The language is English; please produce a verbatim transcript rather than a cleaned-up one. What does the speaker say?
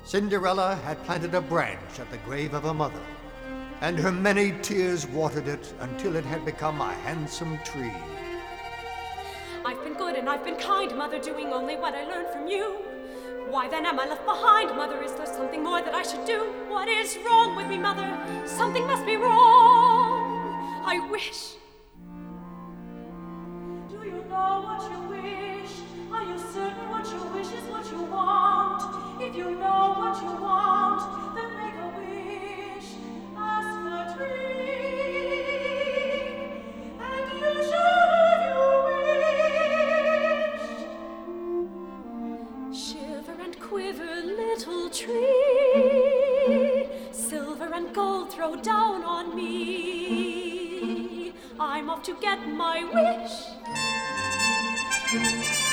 Cinderella had planted a branch at the grave of her mother, and her many tears watered it until it had become a handsome tree. I've been good and I've been kind, Mother, doing only what I learned from you. Why then am I left behind, Mother? Is there something more that I should do? What is wrong with me, Mother? Something must be wrong. I wish. Do you know what you wish? Are you certain what you wish is what you want? If you know what you want, then make a wish. Ask the tree, and you shall have your wish. Shiver and quiver, little tree, silver and gold throw down on me. I'm off to get my wish.